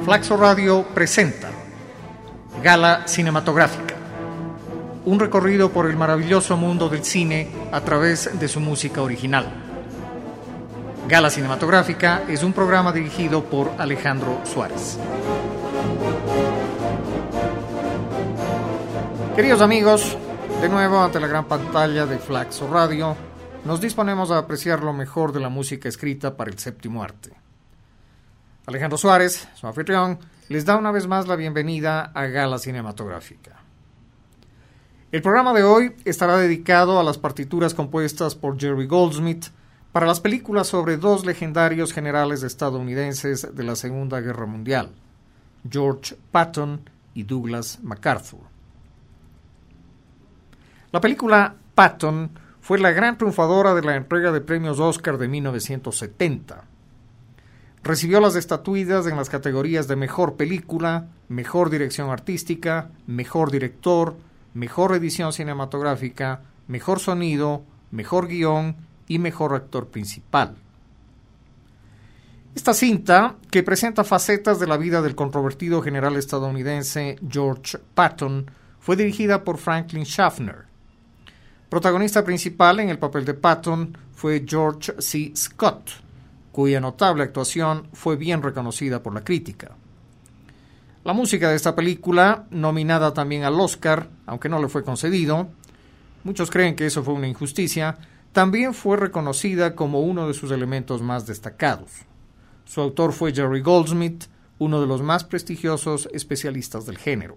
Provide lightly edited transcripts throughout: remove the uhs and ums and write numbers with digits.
Flaxo Radio presenta Gala Cinematográfica, un recorrido por el maravilloso mundo del cine a través de su música original. Gala Cinematográfica es un programa dirigido por Alejandro Suárez. Queridos amigos, de nuevo ante la gran pantalla de Flaxo Radio, nos disponemos a apreciar lo mejor de la música escrita para el séptimo arte. Alejandro Suárez, su anfitrión, les da una vez más la bienvenida a Gala Cinematográfica. El programa de hoy estará dedicado a las partituras compuestas por Jerry Goldsmith para las películas sobre dos legendarios generales estadounidenses de la Segunda Guerra Mundial, George Patton y Douglas MacArthur. La película Patton fue la gran triunfadora de la entrega de premios Oscar de 1970. Recibió las estatuillas en las categorías de Mejor Película, Mejor Dirección Artística, Mejor Director, Mejor Edición Cinematográfica, Mejor Sonido, Mejor Guión y Mejor Actor Principal. Esta cinta, que presenta facetas de la vida del controvertido general estadounidense George Patton, fue dirigida por Franklin Schaffner. Protagonista principal en el papel de Patton fue George C. Scott, cuya notable actuación fue bien reconocida por la crítica. La música de esta película, nominada también al Oscar, aunque no le fue concedido, muchos creen que eso fue una injusticia, también fue reconocida como uno de sus elementos más destacados. Su autor fue Jerry Goldsmith, uno de los más prestigiosos especialistas del género.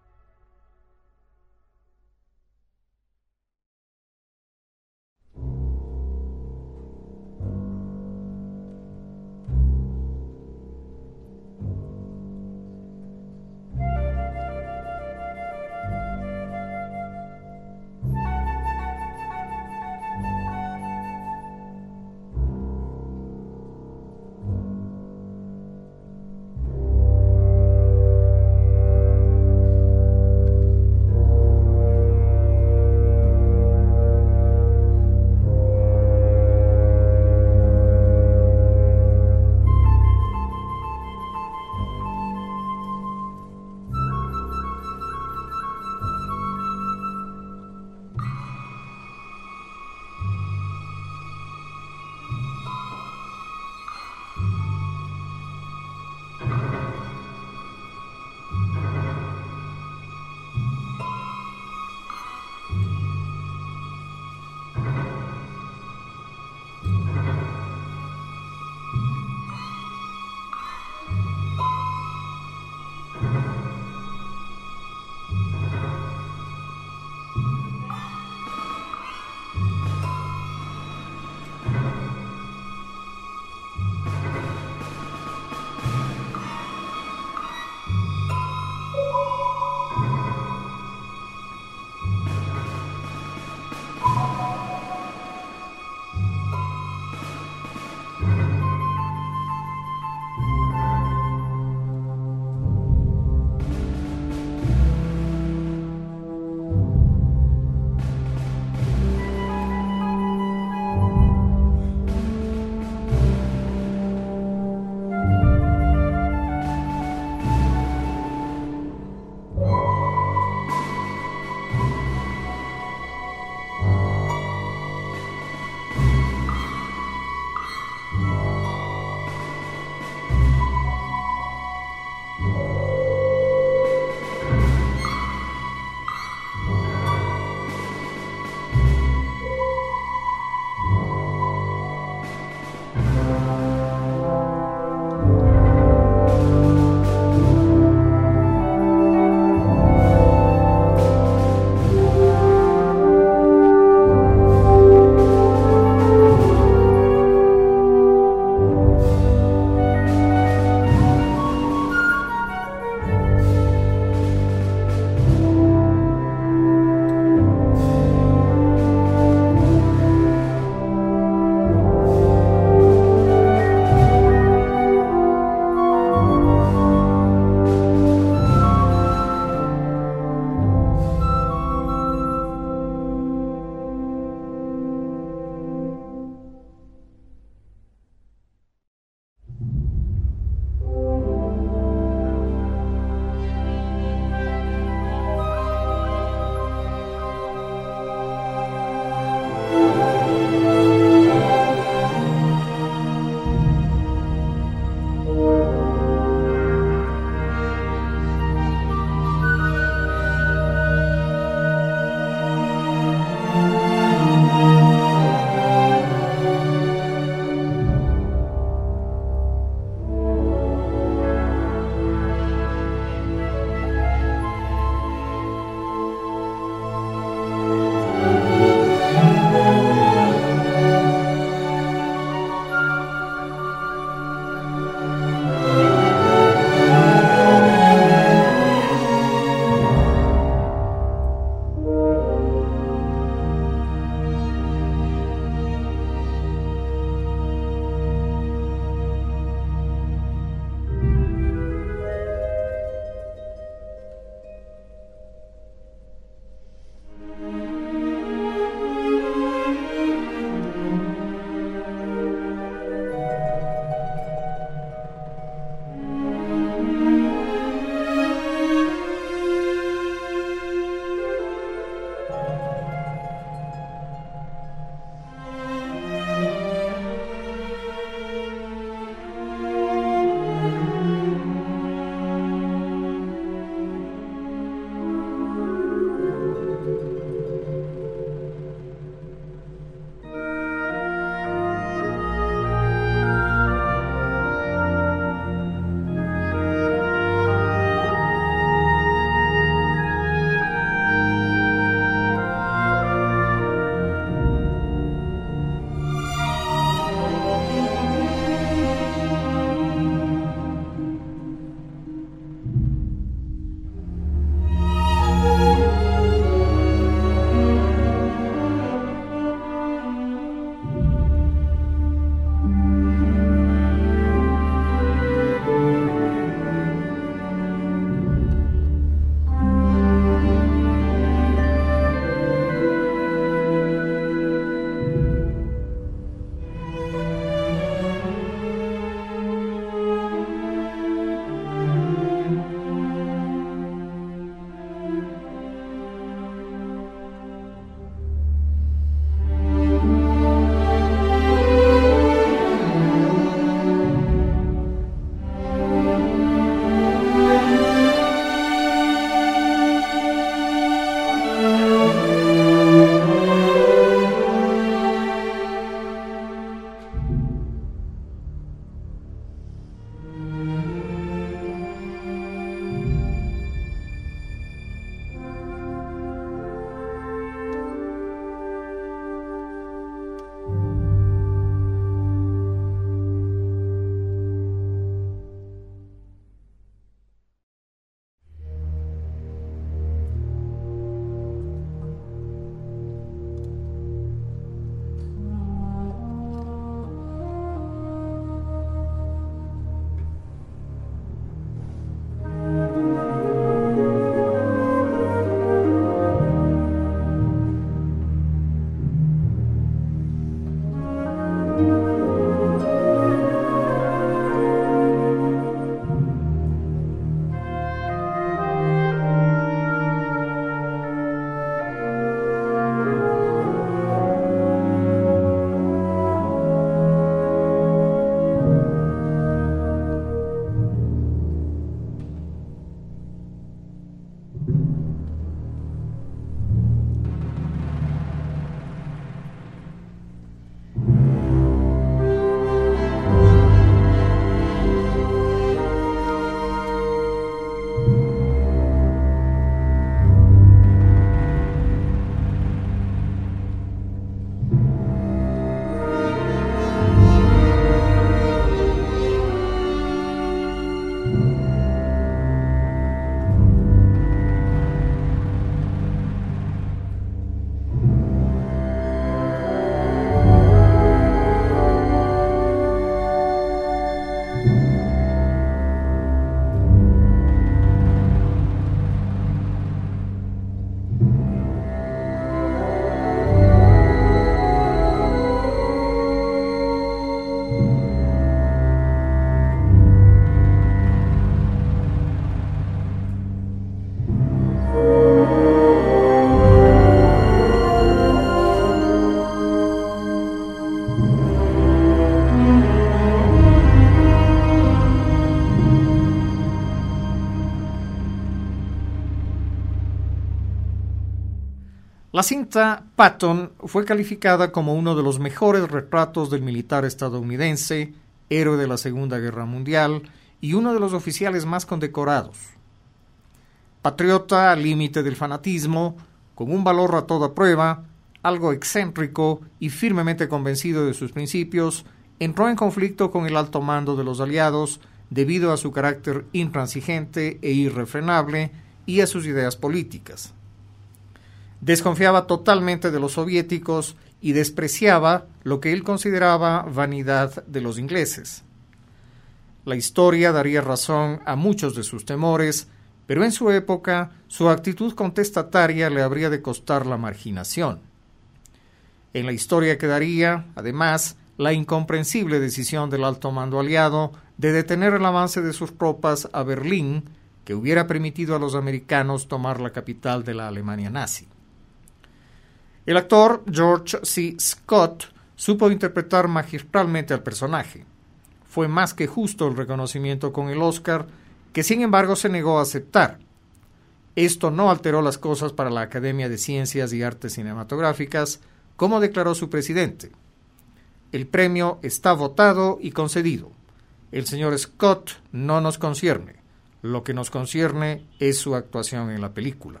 La cinta Patton fue calificada como uno de los mejores retratos del militar estadounidense, héroe de la Segunda Guerra Mundial y uno de los oficiales más condecorados. Patriota al límite del fanatismo, con un valor a toda prueba, algo excéntrico y firmemente convencido de sus principios, entró en conflicto con el alto mando de los aliados debido a su carácter intransigente e irrefrenable y a sus ideas políticas. Desconfiaba totalmente de los soviéticos y despreciaba lo que él consideraba vanidad de los ingleses. La historia daría razón a muchos de sus temores, pero en su época su actitud contestataria le habría de costar la marginación. En la historia quedaría, además, la incomprensible decisión del alto mando aliado de detener el avance de sus tropas a Berlín, que hubiera permitido a los americanos tomar la capital de la Alemania nazi. El actor George C. Scott supo interpretar magistralmente al personaje. Fue más que justo el reconocimiento con el Oscar, que sin embargo se negó a aceptar. Esto no alteró las cosas para la Academia de Ciencias y Artes Cinematográficas, como declaró su presidente. El premio está votado y concedido. El señor Scott no nos concierne. Lo que nos concierne es su actuación en la película.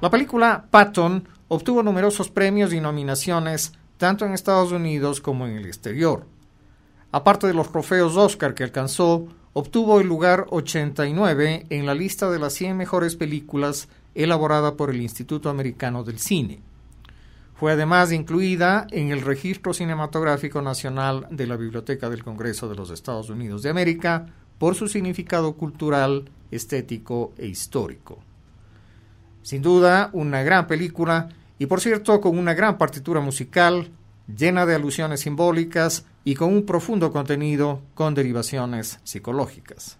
La película Patton obtuvo numerosos premios y nominaciones tanto en Estados Unidos como en el exterior. Aparte de los trofeos Oscar que alcanzó, obtuvo el lugar 89 en la lista de las 100 mejores películas elaborada por el Instituto Americano del Cine. Fue además incluida en el Registro Cinematográfico Nacional de la Biblioteca del Congreso de los Estados Unidos de América por su significado cultural, estético e histórico. Sin duda, una gran película y, por cierto, con una gran partitura musical, llena de alusiones simbólicas y con un profundo contenido con derivaciones psicológicas.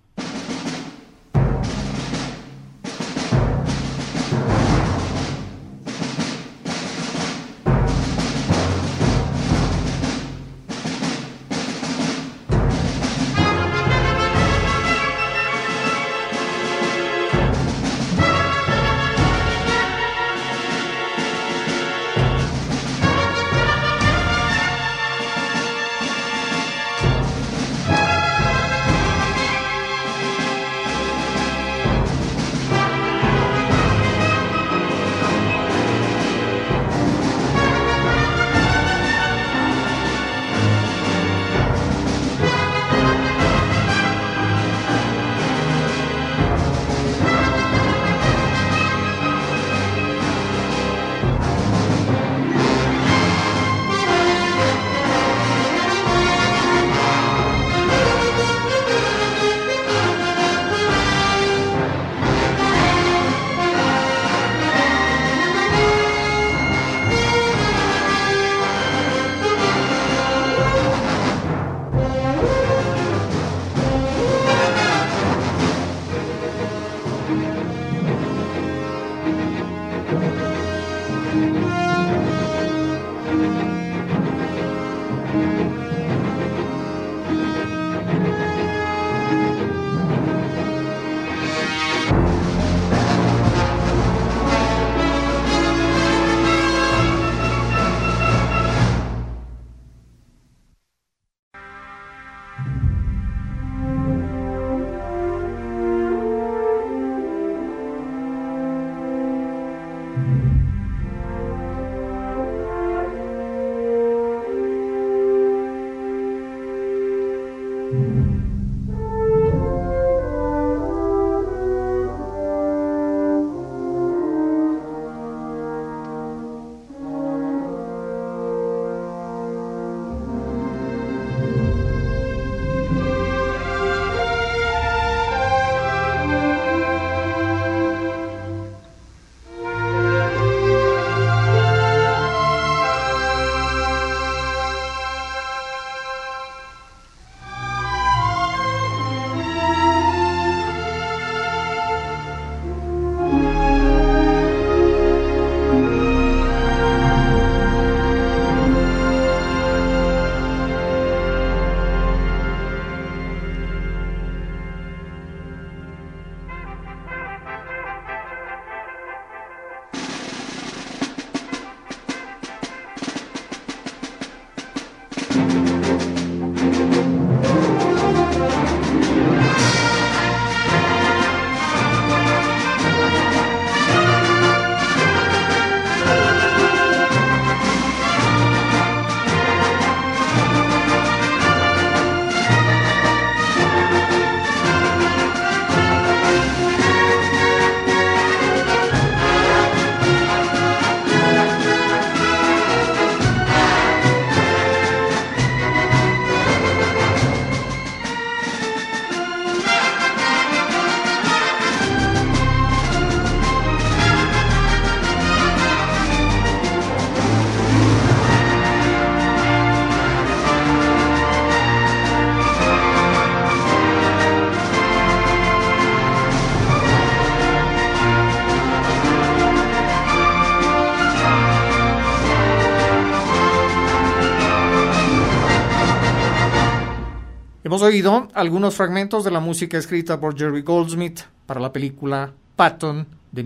Hemos oído algunos fragmentos de la música escrita por Jerry Goldsmith para la película Patton de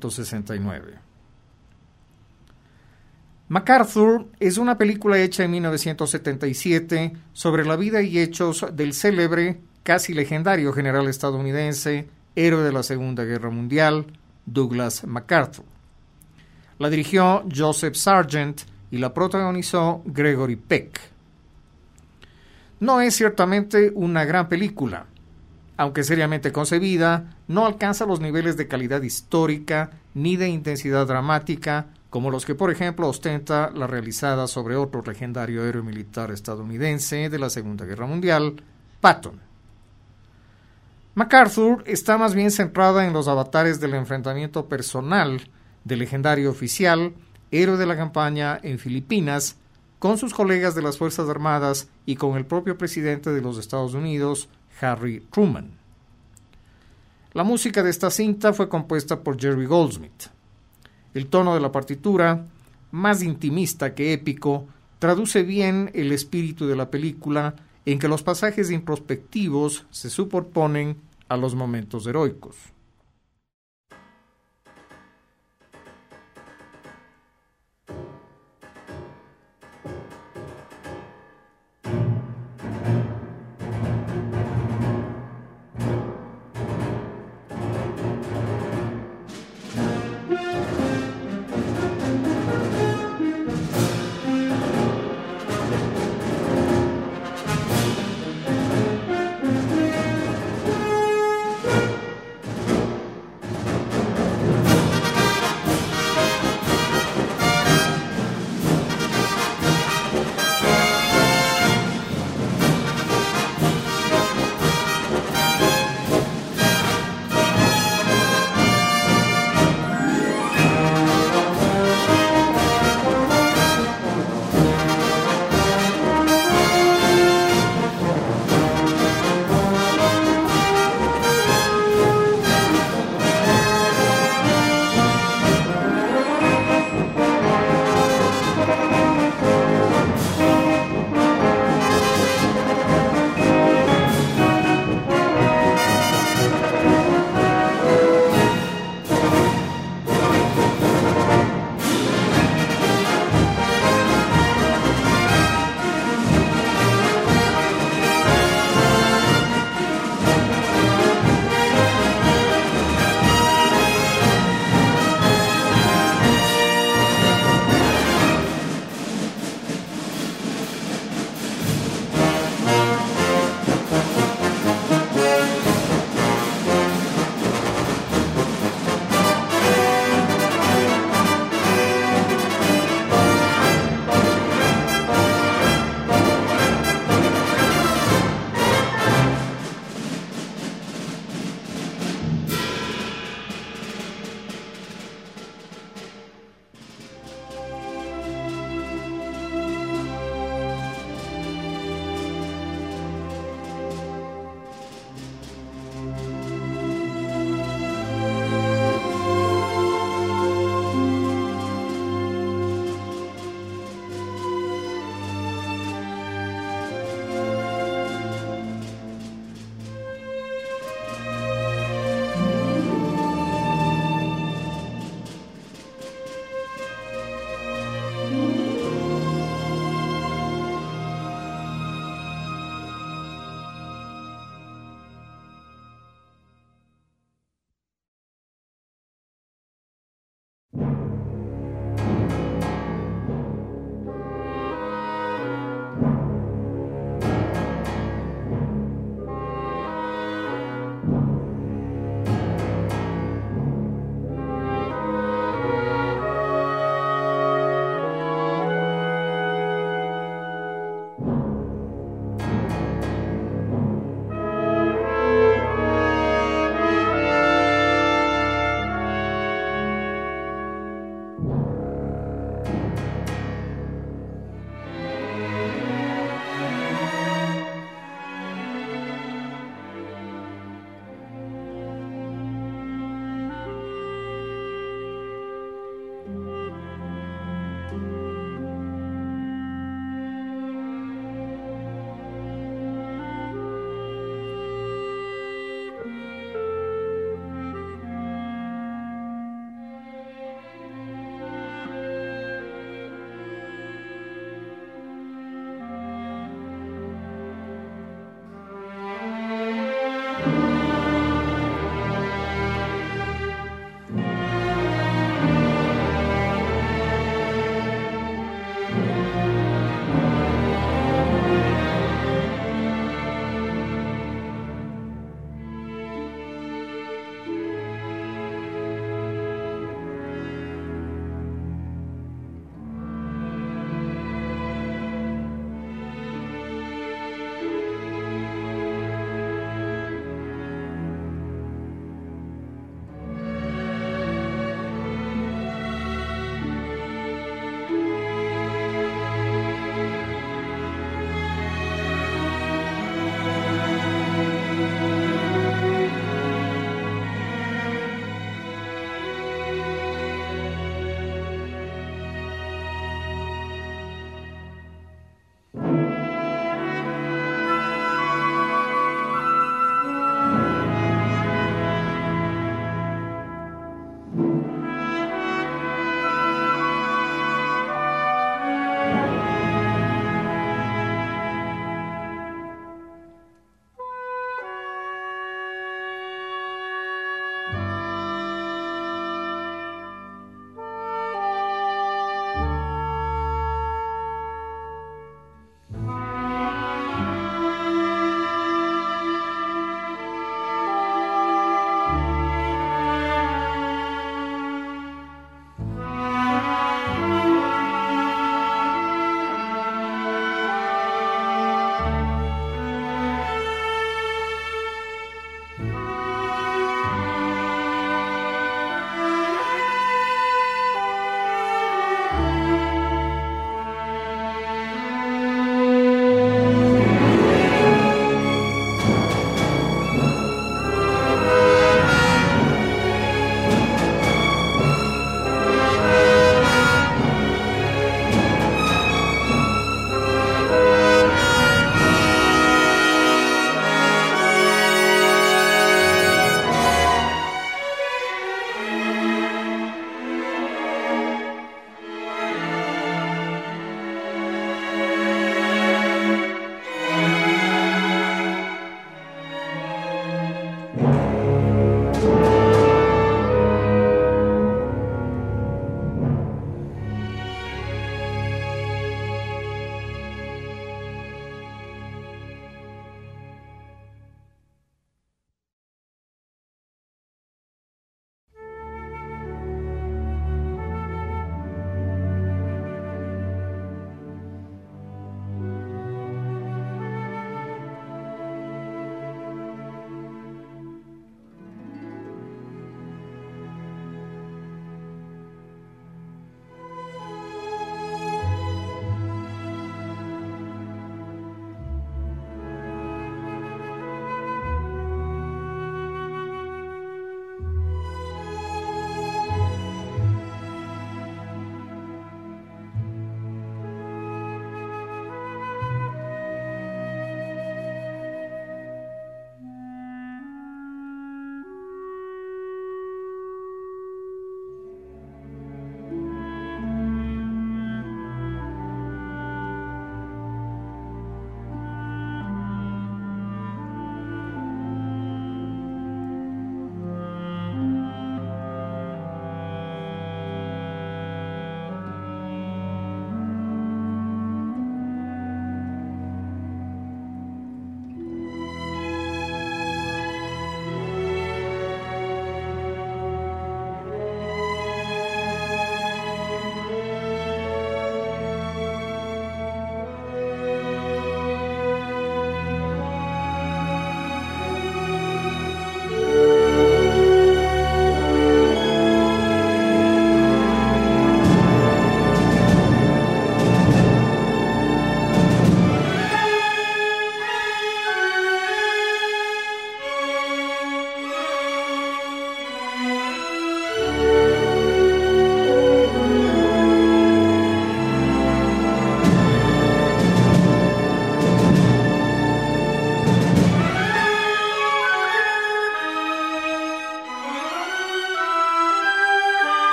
1969. MacArthur es una película hecha en 1977 sobre la vida y hechos del célebre, casi legendario general estadounidense, héroe de la Segunda Guerra Mundial, Douglas MacArthur. La dirigió Joseph Sargent y la protagonizó Gregory Peck. No es ciertamente una gran película. Aunque seriamente concebida, no alcanza los niveles de calidad histórica ni de intensidad dramática como los que, por ejemplo, ostenta la realizada sobre otro legendario héroe militar estadounidense de la Segunda Guerra Mundial, Patton. MacArthur está más bien centrada en los avatares del enfrentamiento personal del legendario oficial, héroe de la campaña en Filipinas, con sus colegas de las Fuerzas Armadas y con el propio presidente de los Estados Unidos, Harry Truman. La música de esta cinta fue compuesta por Jerry Goldsmith. El tono de la partitura, más intimista que épico, traduce bien el espíritu de la película en que los pasajes introspectivos se superponen a los momentos heroicos.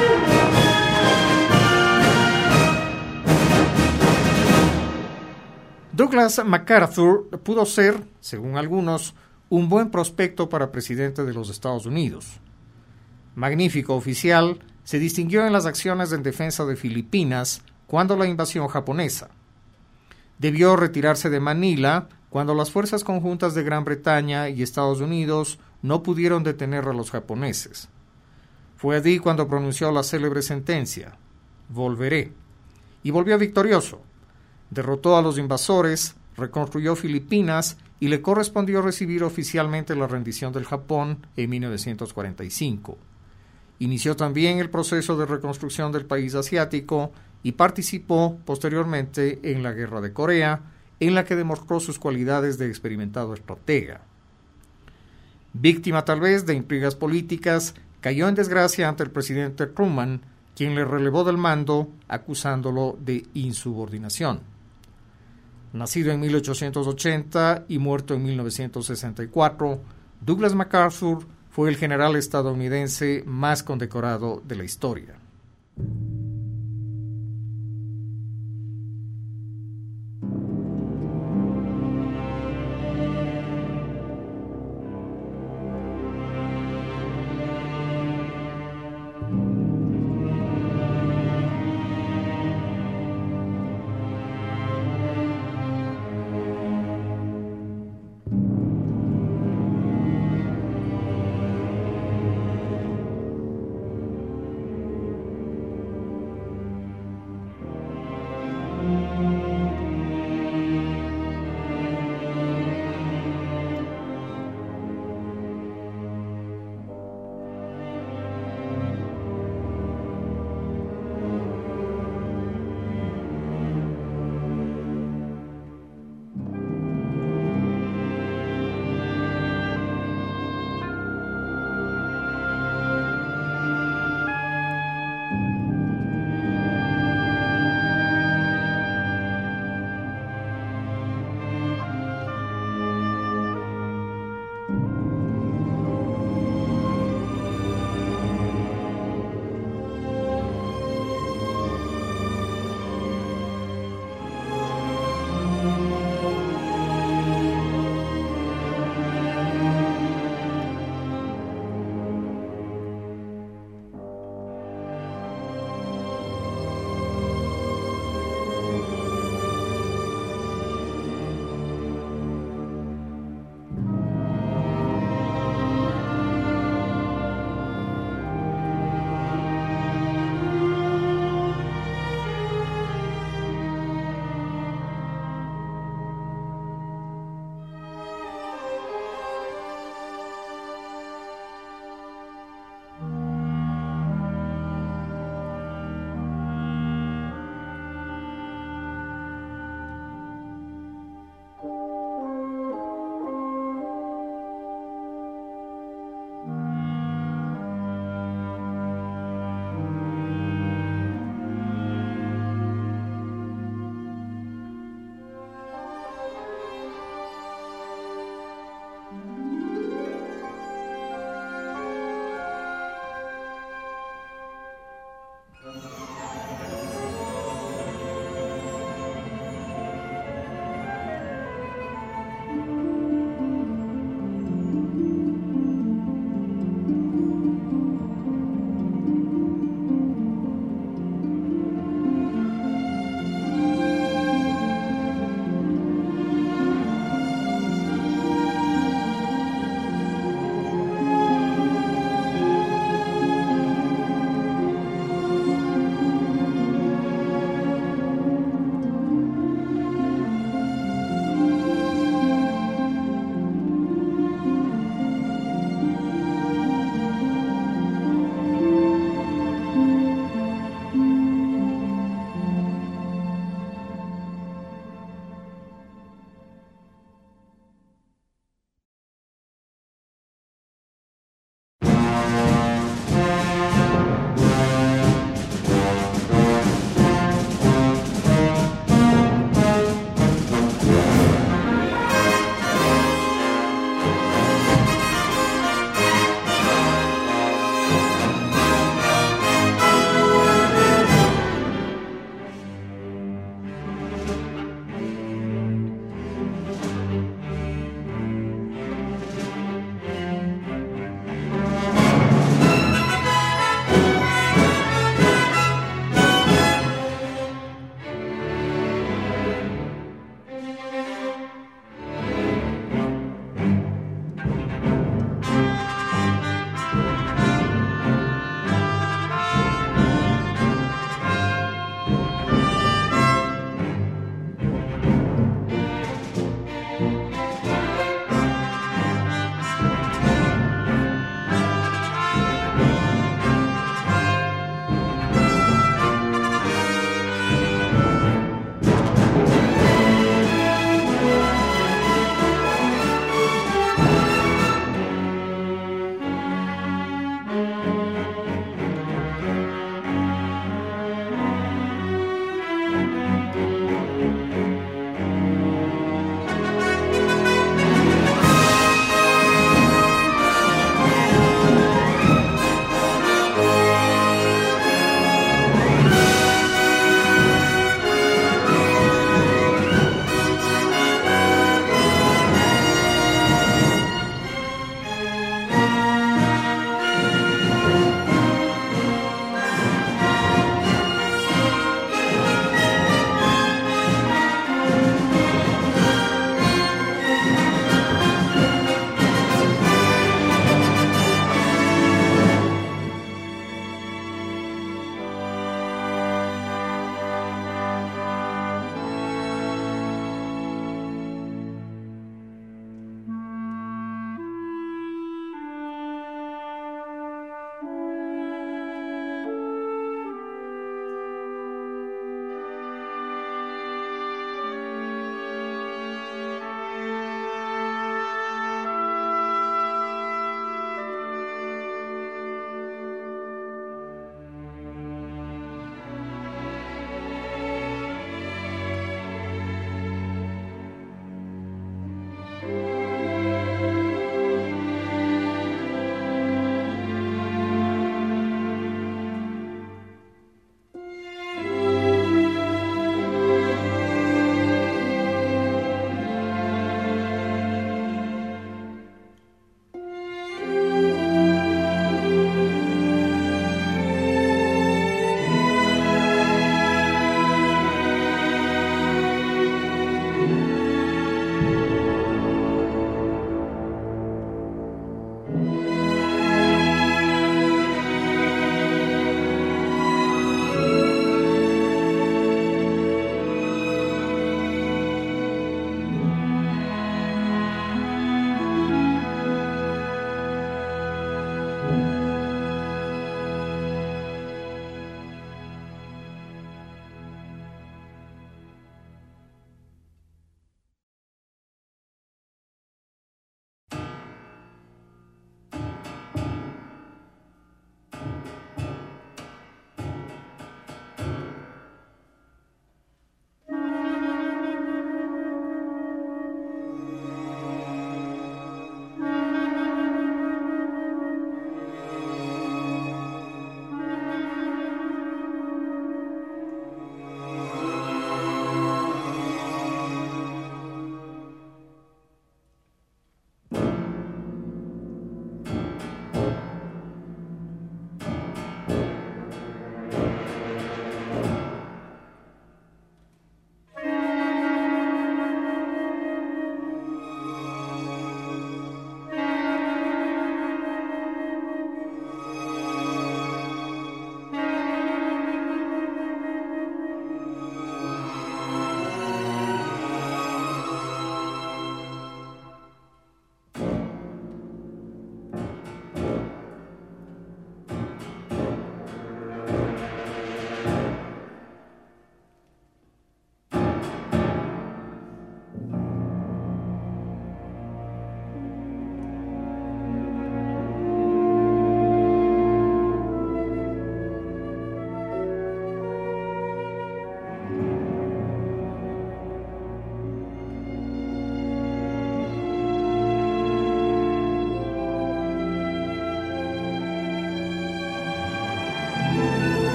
Douglas MacArthur pudo ser, según algunos, un buen prospecto para presidente de los Estados Unidos. Magnífico oficial, se distinguió en las acciones en defensa de Filipinas cuando la invasión japonesa. Debió retirarse de Manila cuando las fuerzas conjuntas de Gran Bretaña y Estados Unidos no pudieron detener a los japoneses. Fue allí cuando pronunció la célebre sentencia: volveré. Y volvió victorioso. Derrotó a los invasores, reconstruyó Filipinas y le correspondió recibir oficialmente la rendición del Japón en 1945. Inició también el proceso de reconstrucción del país asiático y participó posteriormente en la Guerra de Corea, en la que demostró sus cualidades de experimentado estratega. Víctima tal vez de intrigas políticas, cayó en desgracia ante el presidente Truman, quien le relevó del mando acusándolo de insubordinación. Nacido en 1880 y muerto en 1964, Douglas MacArthur fue el general estadounidense más condecorado de la historia.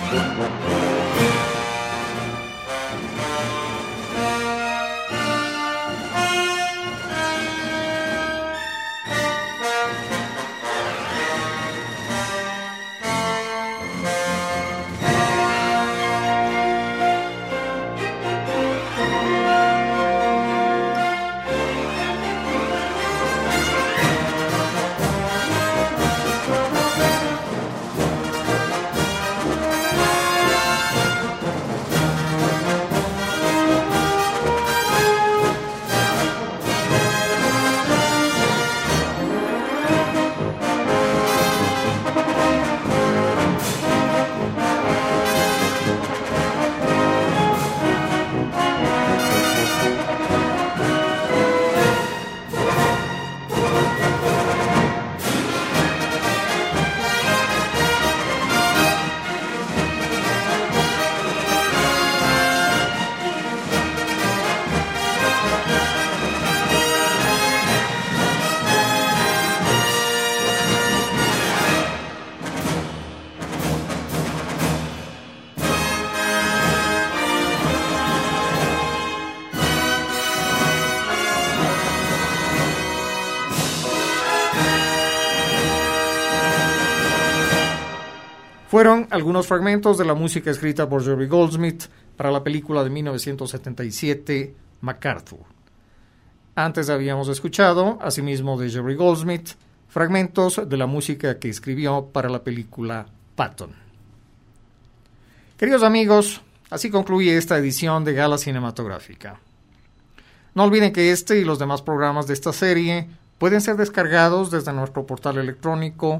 Fueron algunos fragmentos de la música escrita por Jerry Goldsmith para la película de 1977, MacArthur. Antes habíamos escuchado, asimismo de Jerry Goldsmith, fragmentos de la música que escribió para la película Patton. Queridos amigos, así concluye esta edición de Gala Cinematográfica. No olviden que este y los demás programas de esta serie pueden ser descargados desde nuestro portal electrónico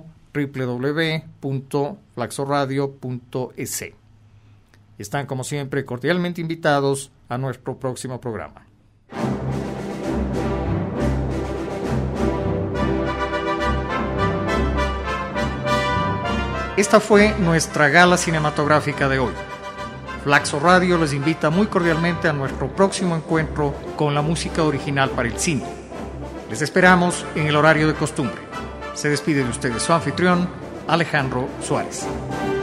www.flaxoradio.es. Están como siempre cordialmente invitados a nuestro próximo programa. Esta fue nuestra gala cinematográfica de hoy. Flaxo Radio les invita muy cordialmente a nuestro próximo encuentro con la música original para el cine. Les esperamos en el horario de costumbre. Se despide de ustedes su anfitrión, Alejandro Suárez.